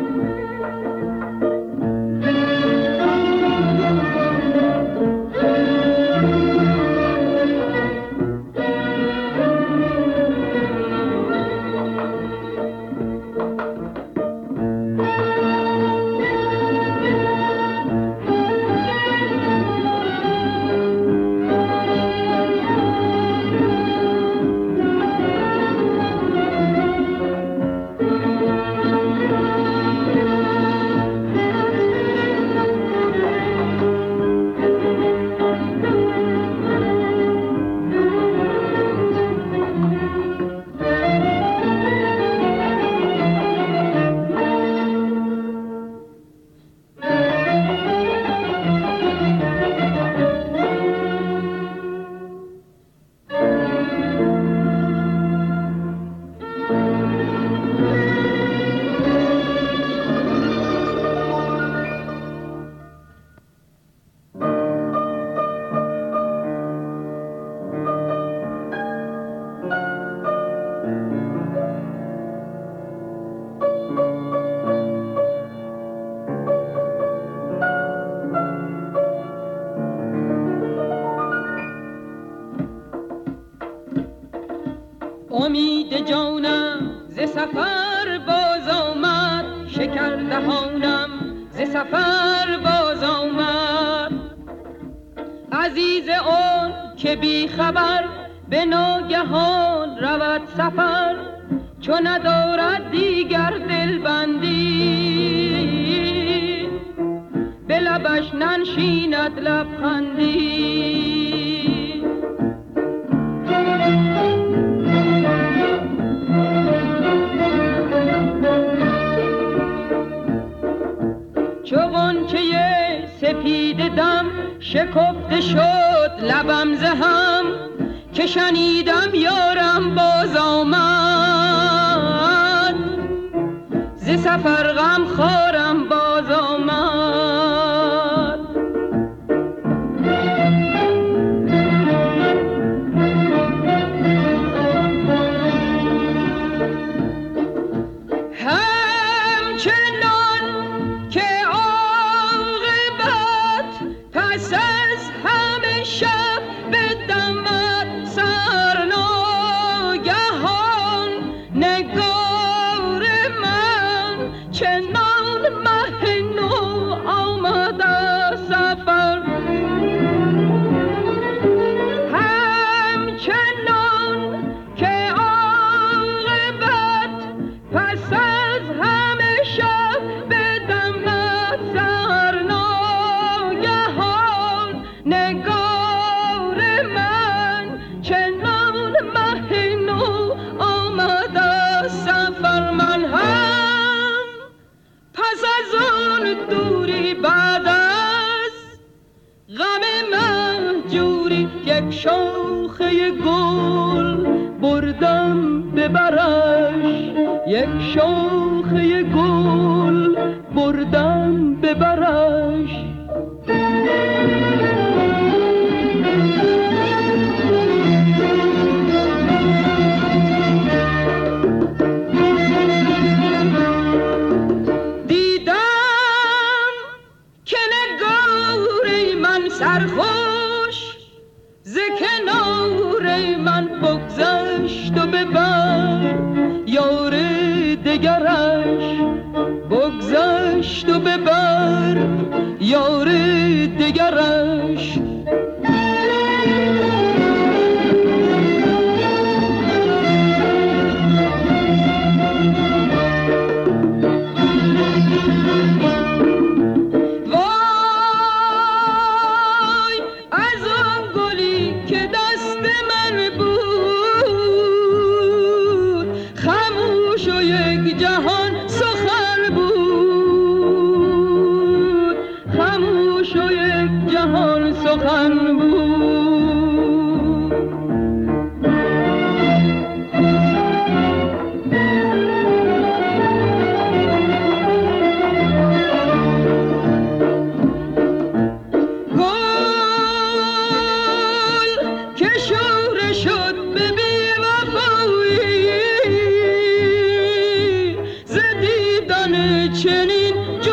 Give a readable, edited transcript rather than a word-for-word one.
امید جانم ز سفر باز آمد، شکر دهانم ز سفر باز آمد. عزیز اون که بی خبر به ناگهان رود سفر، چون ندارد دیگر دلبندی، به لبش ننشیند لبخندی. چو غنچه سپید دم شکفته شد لبم ز هم، که شنیدم یارم باز آمد، ز سفر غم خارم باز آمد. شاخه گل بردم ببرش، یک شاخه گل بردم ببرش. دیدم که نگاری من سرخوش ز کنار من بگذشت و ببر یار دگرش، بگذشت و ببر یار دگرش. چه چنین